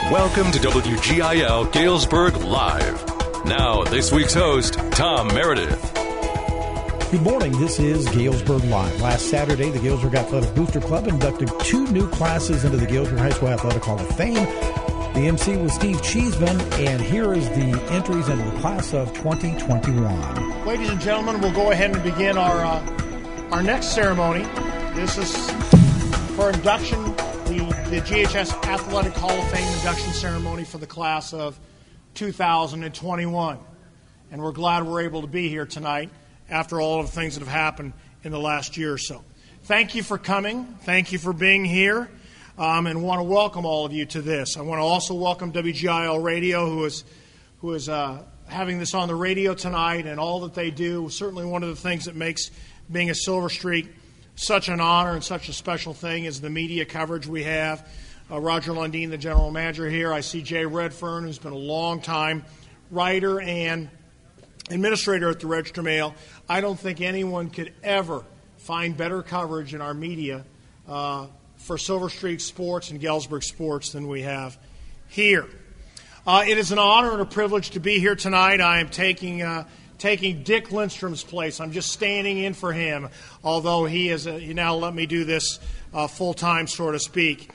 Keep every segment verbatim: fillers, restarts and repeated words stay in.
Welcome to W G I L Galesburg Live. Now, this week's host, Tom Meredith. Good morning. This is Galesburg Live. Last Saturday, the Galesburg Athletic Booster Club inducted two new classes into the Galesburg High School Athletic Hall of Fame. The M C was Steve Cheeseman, and here is the entries into the class of twenty twenty-one. Ladies and gentlemen, we'll go ahead and begin our uh, our next ceremony. This is for induction, the, the G H S Athletic Hall of Fame induction ceremony for the class of two thousand twenty-one. And we're glad we're able to be here tonight after all of the things that have happened in the last year or so. Thank you for coming. Thank you for being here. Um, and want to welcome all of you to this. I want to also welcome W G I L Radio, who is who is uh, having this on the radio tonight, and all that they do. Certainly one of the things that makes being a Silver Streak such an honor and such a special thing is the media coverage we have. Uh, Roger Lundeen, the general manager here. I see Jay Redfern, who's been a long-time writer and administrator at the Register Mail. I don't think anyone could ever find better coverage in our media uh, for Silver Streak sports and Galesburg sports than we have here. Uh, it is an honor and a privilege to be here tonight. I am taking uh, taking Dick Lindstrom's place. I'm just standing in for him, although he is a, he now let me do this uh, full-time, so to speak.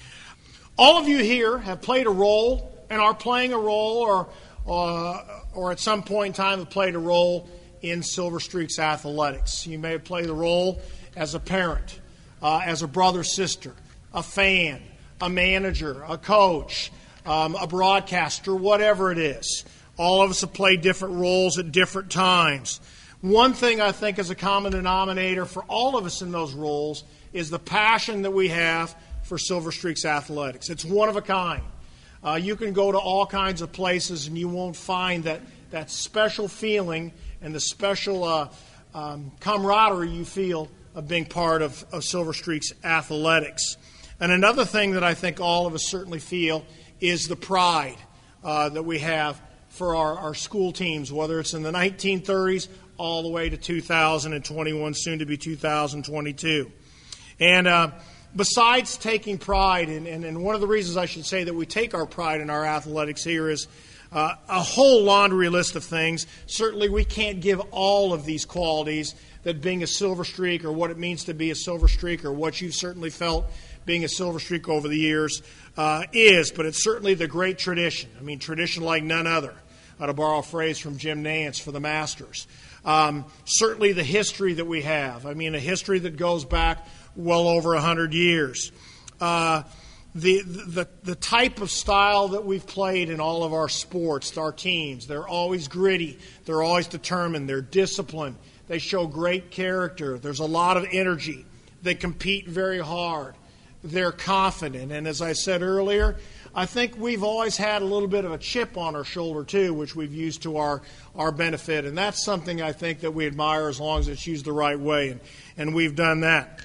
All of you here have played a role and are playing a role or, uh, or at some point in time have played a role in Silver Streak's athletics. You may have played the role as a parent, Uh, as a brother, sister, a fan, a manager, a coach, um, a broadcaster, whatever it is. All of us have played different roles at different times. One thing I think is a common denominator for all of us in those roles is the passion that we have for Silver Streak's athletics. It's one of a kind. Uh, you can go to all kinds of places and you won't find that, that special feeling and the special uh, um, camaraderie you feel of being part of, of Silver Streak's athletics. And another thing that I think all of us certainly feel is the pride uh, that we have for our, our school teams, whether it's in the nineteen thirties all the way to two thousand twenty-one, soon to be two thousand twenty-two. And uh, besides taking pride, and, and, and one of the reasons I should say that we take our pride in our athletics here is uh, a whole laundry list of things. Certainly we can't give all of these qualities that being a Silver Streak or what it means to be a Silver Streak or what you've certainly felt being a Silver Streak over the years uh, is, but it's certainly the great tradition. I mean, tradition like none other, uh, to borrow a phrase from Jim Nance for the Masters. Um, certainly the history that we have. I mean, a history that goes back well over one hundred years. Uh, the, the, the type of style that we've played in all of our sports, our teams, they're always gritty, they're always determined, they're disciplined. They show great character. There's a lot of energy. They compete very hard. They're confident. And as I said earlier, I think we've always had a little bit of a chip on our shoulder, too, which we've used to our, our benefit. And that's something I think that we admire as long as it's used the right way. And, and we've done that.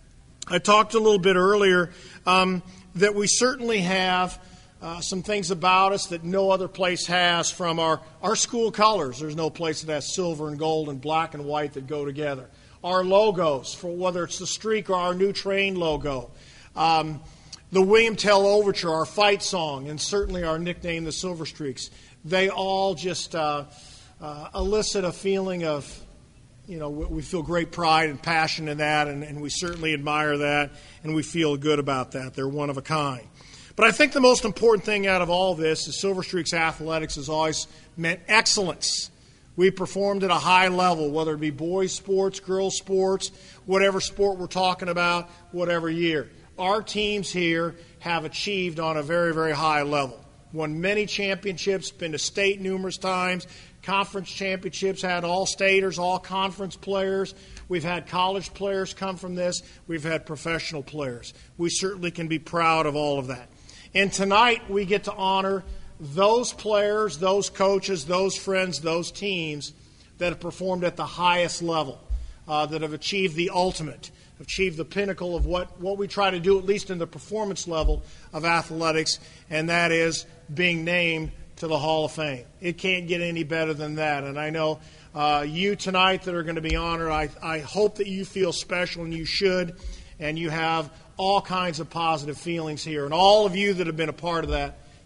I talked a little bit earlier um, that we certainly have Uh, some things about us that no other place has, from our, our school colors. There's no place that has silver and gold and black and white that go together. Our logos, for whether it's the Streak or our new train logo. Um, the William Tell Overture, our fight song, and certainly our nickname, the Silver Streaks. They all just uh, uh, elicit a feeling of, you know, we feel great pride and passion in that, and, and we certainly admire that, and we feel good about that. They're one of a kind. But I think the most important thing out of all this is Silver Streak's athletics has always meant excellence. We performed at a high level, whether it be boys sports, girls sports, whatever sport we're talking about, whatever year. Our teams here have achieved on a very, very high level. Won many championships, been to state numerous times, conference championships, had all-staters, all-conference players. We've had college players come from this. We've had professional players. We certainly can be proud of all of that. And tonight we get to honor those players, those coaches, those friends, those teams that have performed at the highest level, uh, that have achieved the ultimate, achieved the pinnacle of what, what we try to do, at least in the performance level of athletics, and that is being named to the Hall of Fame. It can't get any better than that. And I know uh, you tonight that are going to be honored, I, I hope that you feel special, and you should, and you have all kinds of positive feelings here. And all of you that have been a part of that,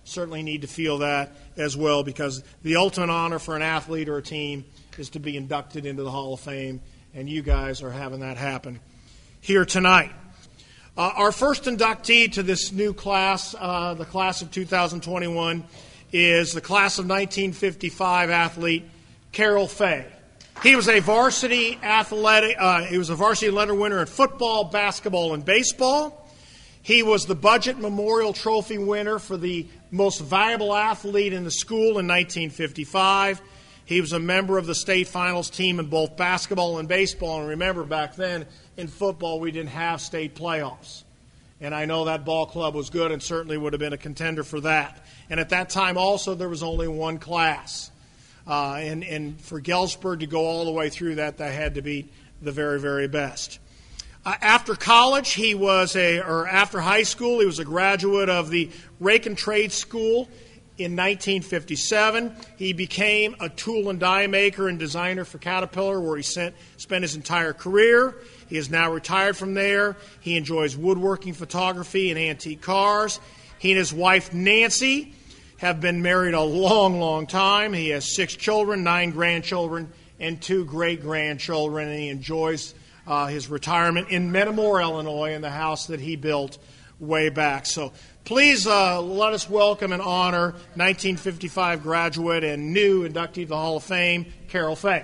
certainly need to feel that as well, because the ultimate honor for an athlete or a team is to be inducted into the Hall of Fame, and you guys are having that happen here tonight. Uh, our first inductee to this new class, uh, the class of two thousand twenty-one, is the class of nineteen fifty-five athlete Carroll Fay. He was a varsity athletic. Uh, he was a varsity letter winner in football, basketball, and baseball. He was the Budget Memorial Trophy winner for the most valuable athlete in the school in nineteen fifty-five. He was a member of the state finals team in both basketball and baseball. And remember, back then in football, we didn't have state playoffs. And I know that ball club was good and certainly would have been a contender for that. And at that time also, there was only one class. Uh, and, and for Galesburg to go all the way through that, they had to beat the very, very best. Uh, after college, he was a, or after high school, he was a graduate of the Rake and Trade School in nineteen fifty-seven. He became a tool and die maker and designer for Caterpillar, where he sent, spent his entire career. He is now retired from there. He enjoys woodworking, photography, and antique cars. He and his wife, Nancy, have been married a long, long time. He has six children, nine grandchildren, and two great-grandchildren, and he enjoys uh, his retirement in Metamora, Illinois, in the house that he built way back. So please uh, let us welcome and honor nineteen fifty-five graduate and new inductee to the Hall of Fame, Carroll Fay.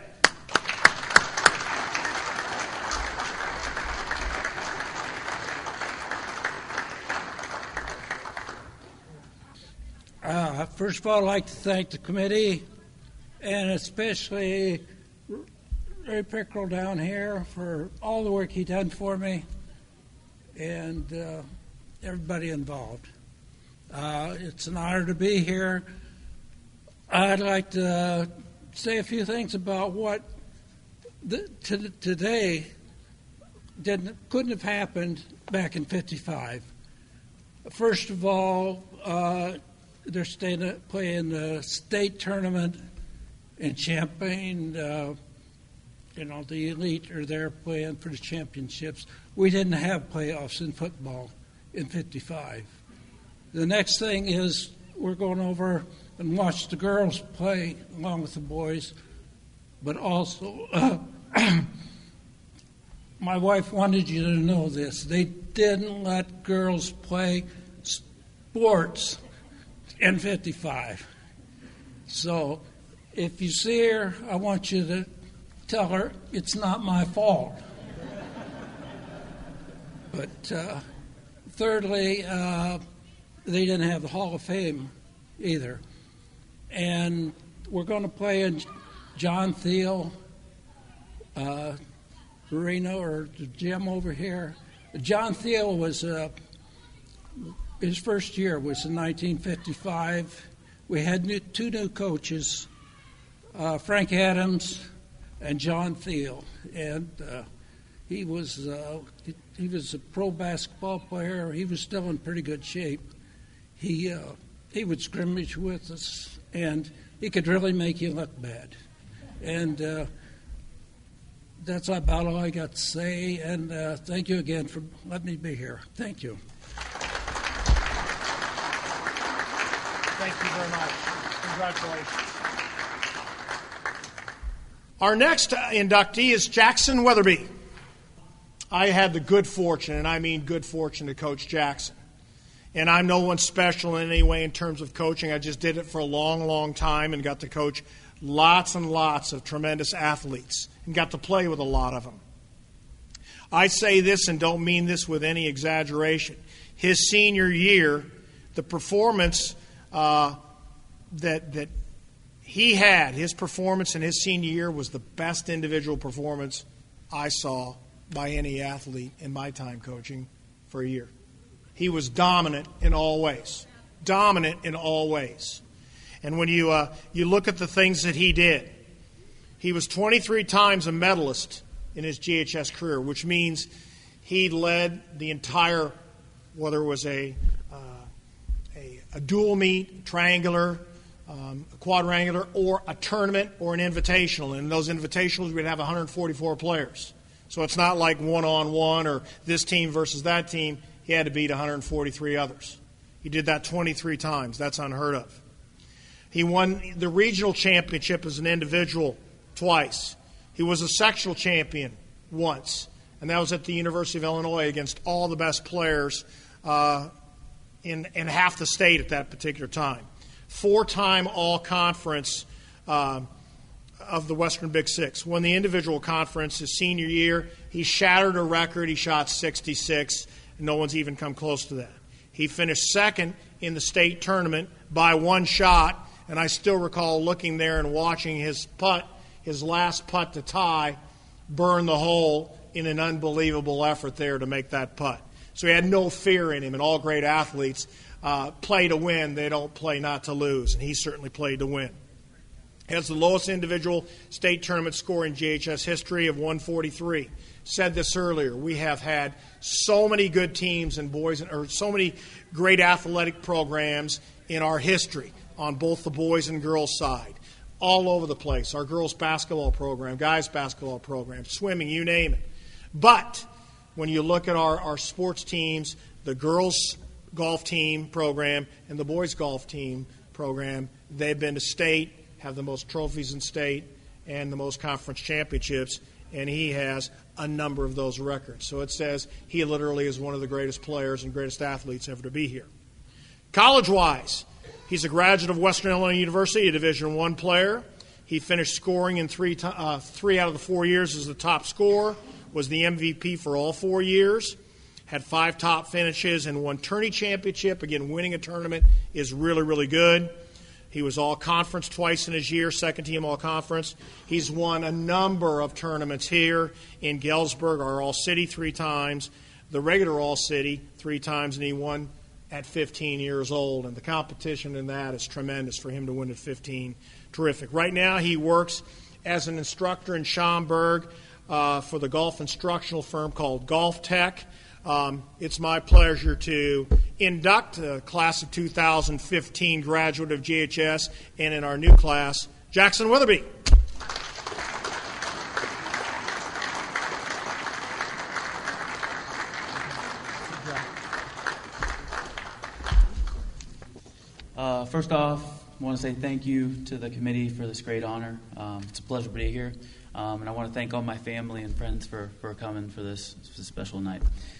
Uh, first of all, I'd like to thank the committee, and especially Ray Pickrell down here for all the work he done for me, and uh, everybody involved. Uh, it's an honor to be here. I'd like to say a few things about what the, t- today didn't couldn't have happened back in fifty-five. First of all, uh, they're staying, playing the state tournament in Champaign. Uh, you know, the elite are there playing for the championships. We didn't have playoffs in football in fifty-five. The next thing is we're going over and watch the girls play along with the boys, but also uh, my wife wanted you to know this. They didn't let girls play sports in fifty-five. So if you see her, I want you to tell her it's not my fault. But uh, thirdly, uh, they didn't have the Hall of Fame either. And we're going to play in John Thiel, uh, Marino, or the gym over here. John Thiel was, uh, his first year was in nineteen fifty-five. We had new, two new coaches, uh, Frank Adams and John Thiel. And uh, he was uh, he, he was a pro basketball player. He was still in pretty good shape. He uh, he would scrimmage with us, and he could really make you look bad. And uh, that's about all I got to say. And uh, thank you again for letting me be here. Thank you. Thank you very much. Congratulations. Our next uh, inductee is Jackson Weatherby. I had the good fortune, and I mean good fortune, to coach Jackson. And I'm no one special in any way in terms of coaching. I just did it for a long, long time and got to coach lots and lots of tremendous athletes and got to play with a lot of them. I say this and don't mean this with any exaggeration. His senior year, the performance uh, that that he had, his performance in his senior year was the best individual performance I saw by any athlete in my time coaching for a year. He was dominant in all ways. Dominant in all ways. And when you uh, you look at the things that he did, he was twenty-three times a medalist in his G H S career, which means he led the entire, whether it was a uh, a, a dual meet, triangular, um, a quadrangular, or a tournament or an invitational. And in those invitationals, we'd have one hundred forty-four players. So it's not like one-on-one or this team versus that team. He had to beat one hundred forty-three others. He did that twenty-three times. That's unheard of. He won the regional championship as an individual twice. He was a sectional champion once, and that was at the University of Illinois against all the best players uh, in, in half the state at that particular time. Four-time all-conference uh, of the Western Big Six. Won the individual conference his senior year. He shattered a record. He shot sixty-six, and no one's even come close to that. He finished second in the state tournament by one shot, and I still recall looking there and watching his putt, his last putt to tie, burn the hole in an unbelievable effort there to make that putt. So he had no fear in him, and all great athletes uh, play to win. They don't play not to lose, and he certainly played to win. He has the lowest individual state tournament score in G H S history of one forty-three. Said this earlier. We have had so many good teams and boys, or so many great athletic programs in our history on both the boys and girls side, all over the place. Our girls basketball program, guys basketball program, swimming, you name it. But when you look at our, our sports teams, the girls golf team program and the boys golf team program, they've been to state, have the most trophies in state and the most conference championships, and he has a number of those records. So it says he literally is one of the greatest players and greatest athletes ever to be here. College-wise, he's a graduate of Western Illinois University, a Division I player. He finished scoring in three, uh, three out of the four years as the top scorer, was the M V P for all four years, had five top finishes, and won tourney championship. Again, winning a tournament is really, really good. He was all-conference twice in his year, second-team all-conference. He's won a number of tournaments here in Galesburg, our All-City three times, the regular All-City three times, and he won at fifteen years old. And the competition in that is tremendous for him to win at fifteen. Terrific. Right now he works as an instructor in Schaumburg uh, for the golf instructional firm called Golf Tech. Um, it's my pleasure to induct the class of two thousand fifteen graduate of G H S, and in our new class, Jackson Witherby. Uh, first off, I want to say thank you to the committee for this great honor. Um, it's a pleasure to be here, um, and I want to thank all my family and friends for, for coming for this, for this special night.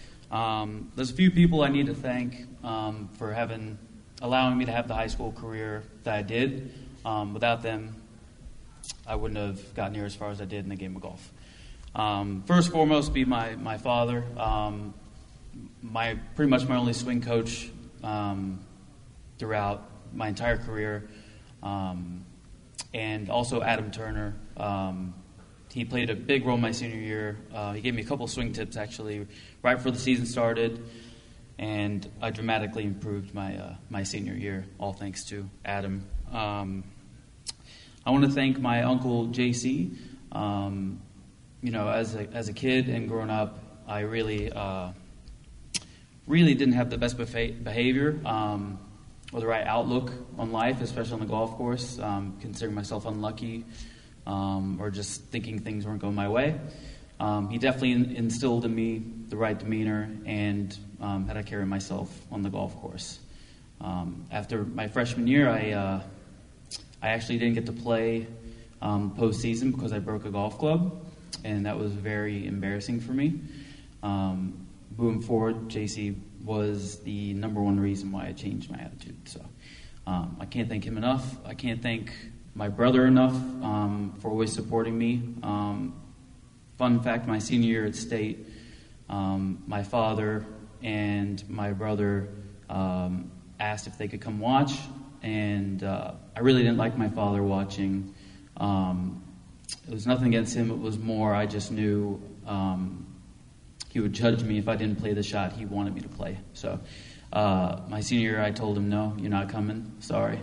Um, there's a few people I need to thank um, for having allowing me to have the high school career that I did. Um, without them, I wouldn't have gotten here as far as I did in the game of golf. Um, first and foremost, be my my father, um, my pretty much my only swing coach um, throughout my entire career, um, and also Adam Turner. Um, He played a big role my senior year. Uh, he gave me a couple swing tips, actually, right before the season started, and I dramatically improved my uh, my senior year, all thanks to Adam. Um, I want to thank my uncle, J C. Um, you know, as a, as a kid and growing up, I really, uh, really didn't have the best behavior um, or the right outlook on life, especially on the golf course, um, considering myself unlucky. Um, or just thinking things weren't going my way. Um, he definitely in, instilled in me the right demeanor and um, how to carry myself on the golf course. Um, after my freshman year, I uh, I actually didn't get to play um, postseason because I broke a golf club, and that was very embarrassing for me. Um, moving forward, J C was the number one reason why I changed my attitude. So um, I can't thank him enough. I can't thank my brother enough um, for always supporting me. Um, fun fact, my senior year at state, um, my father and my brother um, asked if they could come watch, and uh, I really didn't like my father watching. Um, it was nothing against him, it was more I just knew um, he would judge me if I didn't play the shot he wanted me to play. So uh, my senior year I told him, no, you're not coming, sorry.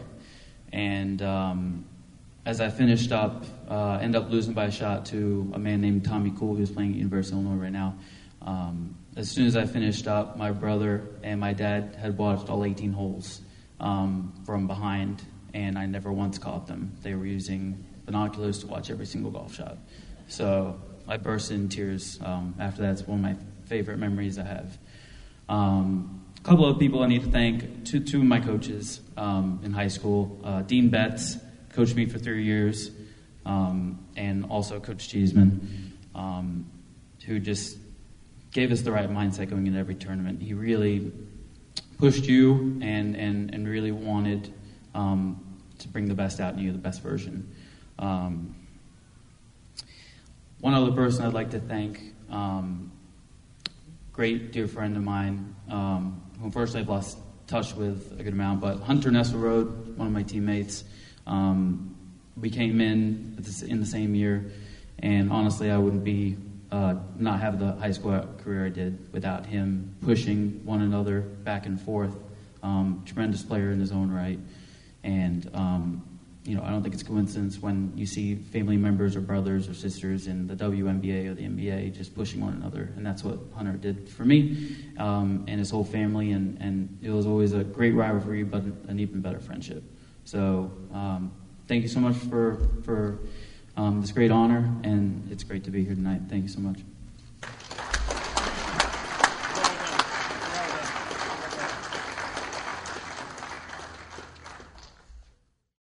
And um, as I finished up, uh, ended up losing by a shot to a man named Tommy Cool, who's playing at University of Illinois right now. Um, as soon as I finished up, my brother and my dad had watched all eighteen holes um, from behind, and I never once caught them. They were using binoculars to watch every single golf shot. So I burst in tears. Um, after that, it's one of my favorite memories I have. Um, a couple of people I need to thank. Two, two of my coaches um, in high school. Uh, Dean Betts coached me for three years, um, and also Coach Cheeseman, um, who just gave us the right mindset going into every tournament. He really pushed you and, and, and really wanted um, to bring the best out in you, the best version. Um, one other person I'd like to thank, um, great dear friend of mine, um, who unfortunately I've lost touch with a good amount, but Hunter Nesselrode, one of my teammates. Um, we came in at this, in the same year, and honestly I wouldn't be Uh, not have the high school career I did without him pushing one another back and forth. Um, tremendous player in his own right. And, um, you know, I don't think it's a coincidence when you see family members or brothers or sisters in the W N B A or the N B A just pushing one another. And that's what Hunter did for me um, and his whole family. And, and it was always a great rivalry, but an even better friendship. So um, thank you so much for... for Um, this great honor, and it's great to be here tonight. Thank you so much.